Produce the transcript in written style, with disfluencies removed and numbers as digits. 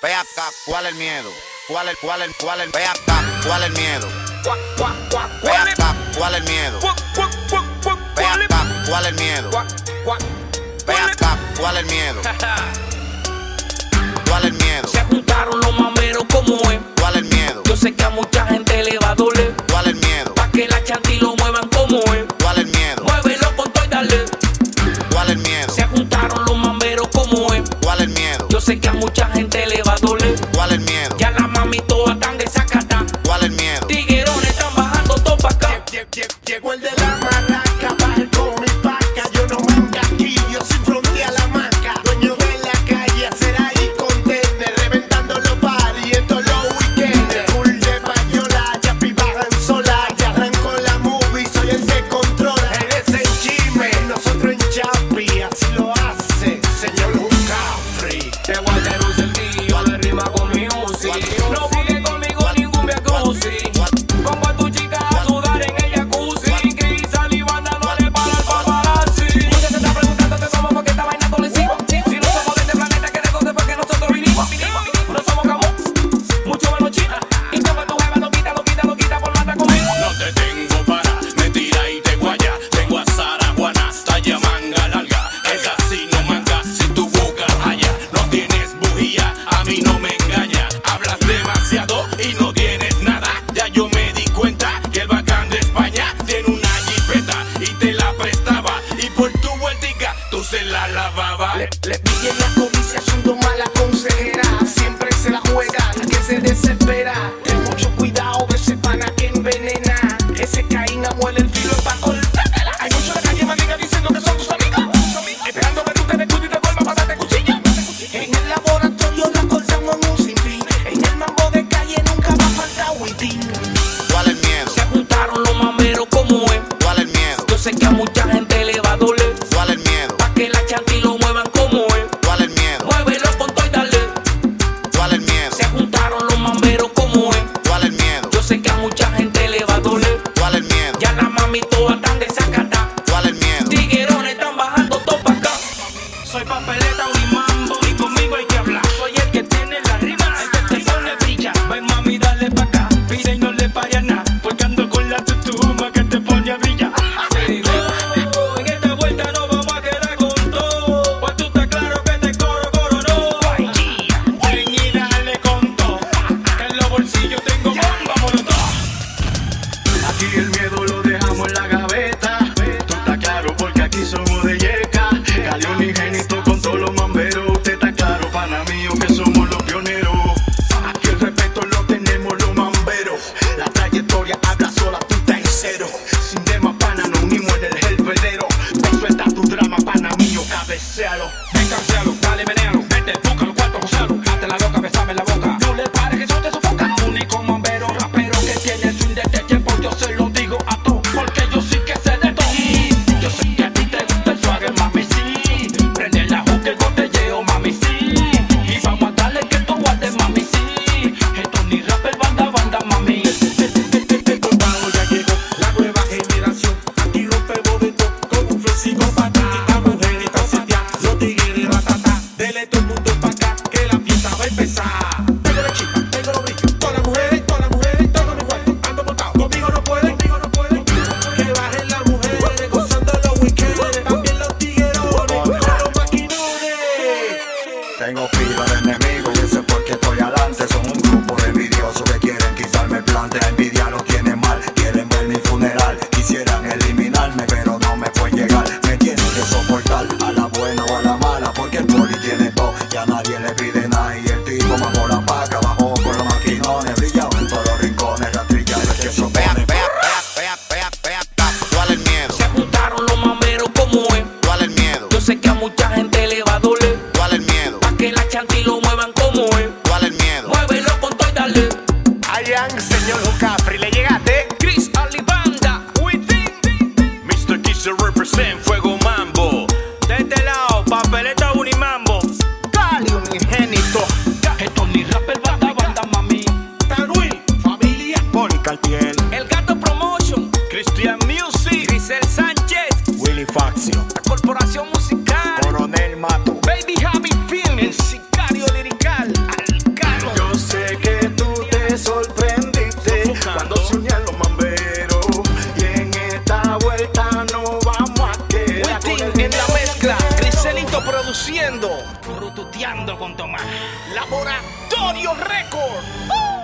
Ve acá, ¿cuál es el miedo? ¿Cuál es ve acá, ¿cuál es el miedo? Ve acá, ¿cuál es el miedo? Ve acá, ¿cuál es el miedo? Ve acá, ¿cuál es el miedo? ¿Cuál es el miedo? Se juntaron los mameros como es. ¿Cuál es el miedo? Yo sé que a mucha gente le va a doler. ¿Cuál es el miedo? Pa' que la chanti lo muevan como es. ¿Cuál es el miedo? Muévelo con todo y dale. ¿Cuál es el miedo? Se juntaron los mameros como es. ¿Cuál es el miedo? Yo sé que a mucha gente le va a doler. ¿Cuál es el miedo? Ya las mami todas están desacatadas. ¿Cuál es el miedo? Tiguerones están bajando todo pa' acá. Llegó el de la maraca, baje con mi paca. Yo no manga aquí, yo sin frontera la maca. Dueño de la calle, hacer ahí contender. Reventando los parties en todos los weekends. Full de payola, ya pi bajan sola. Ya arrancó la movie, soy el que controla. Eres en chisme, nosotros en Chapi. Así lo hace, señor Hucafri. Te voy a hacer un sentido de rima con mi music. No juegues conmigo ningún jacuzzi. Pongo a tu chica a sudar en el jacuzzi. Que saliva dándole para el paparazzi. Muchos se están preguntando que somos porque esta vaina todo le sigo. Si no somos de este planeta, que de dónde fue que nosotros vinimos. No somos Camus, mucho menos China. Y como tu jeva lo quita por matar conmigo. No te tengo para mentira y te guaya. Tengo a Sara Juana, talla manga larga. Esa sí no manga, si tu boca haya. No tienes bujía, a mí no me engaña. Hablas demasiado y no tienes nada. Ya yo me di cuenta que el bacán de España tiene una jipeta y te la prestaba. Y por tu vueltica tú se la lavaba. Le pillé la codicia, siendo mala consejera. Siempre se la juega, la que se desespera. Ten mucho cuidado de ese pana que envenena. Ese Caín muele el filo pa' cortártela. Hay muchos de la calle mandiga diciendo que son tus amigos. Esperando que tú te descuides y te vuelvas a pasarte cuchillo. En el laboratorio la cortamos en un sinfín. En el mambo de calle nunca va a faltar witty. ¿Cuál es el miedo? Se juntaron los mameros como es. ¿Cuál es el miedo? Yo sé que a mucha gente le va a doler. ¿Cuál es el miedo? Pa' que la chanti lo muevan como es. ¿Cuál es el miedo? Muévelo con todo y dale. ¿Cuál es el miedo? Se juntaron los mameros como es. ¿Cuál es el miedo? Yo sé que a mucha gente le va a doler. ¿Cuál es el miedo? Ya las mami todas están desacatadas. ¿Cuál es el miedo? Tiguerones están bajando todo pa' acá. Soy papeleta, un mambo y conmigo hay que hablar. Soy el que tiene la rima, el que te pone brilla. Ven mami, dale pa' acá, pide y no le pares nada. Porque ando con la tutuma que te pone a brillar. En esta vuelta no vamos a quedar con todo. Pues tú estás claro que te coro no. Ven y dale con todo, que en los bolsillos tengo bomba molotov. Aquí el miedo lo dejamos en la gaveta. Tú estás claro porque aquí somos de Yeca. Calión y Genito con todos los mamberos. Usted está claro, pana mío, que somos los pioneros. Aquí el respeto lo tenemos los mamberos. La trayectoria habla sola, tú estás en cero. Sin demás, pana, nos unimos en el helvedero. Ven, suelta tu drama, pana mío, cabecealo. Ven, cancealo, dale, menéalo. Vete, busca los cuartos, Josalo. Hazte la loca, besame la boca. No le pares que eso te sofoca. Único mambero, rapero que tiene el swing de este tiempo. Yo se lo digo a todos, porque yo sí que sé de todo. Yo sé que a ti te gusta el swagger, mami, sí. Prende la juca, el botelleo, mami, sí. Y vamos a darle que tú guardes, mami, sí. Esto ni rapper, banda, mami. El combao ya llegó, la nueva generación. Aquí rompemos de todo con un flow psicópata. La mujer está seteada, los tigres ratata. Dele todo el mundo pa' acá, que la fiesta va a empezar. Tengo la chica, tengo los brillos. Todas las mujeres, todos mis juegos. Ando montado, conmigo no pueden. Que bajen las mujeres, gozando los weekends. También los tiguerones, con los maquinones. Tengo fila de enemigos y eso es porque estoy adelante. Son un grupo de envidiosos que quieren quitarme el plante. La envidia lo tiene mal, quieren ver mi funeral. Quisieran eliminarme pero no me pueden llegar. Me tienen que soportar a la buena o a la mala, porque el poli tiene todo, ya nadie le pide nada. Y el tipo mamó la paca, bajó con los maquinones. Brillado en todos los rincones, rastrilla el que se Ve acá, opone. ve acá. ¿Cuál es el miedo? Se juntaron los mameros como es. ¿Cuál es el miedo? Yo sé que a mucha gente le va a doler. ¿Cuál es el miedo? Pa' que la chanti lo muevan como es. ¿Cuál es el miedo? Muévelo con todo y dale. Ayan, señor Hucafri, ¿le llegaste? Chris Alibanda, Mr. Kisser represent Fuego Mambo. de este lado, papeleta Unimambo. Calión y Genito. Esto ni rapper, banda, mami. Tanui, familia. Poli Cartier. El Gato Promotion, Christian Music. Grisel Sánchez, Willy Faxio. la Corporación Musical, Coronel Mato. Baby Javi Film, el Sicario Lirical, Alcalde. Produciendo, Rututeando con Tomás. Laboratorio Record.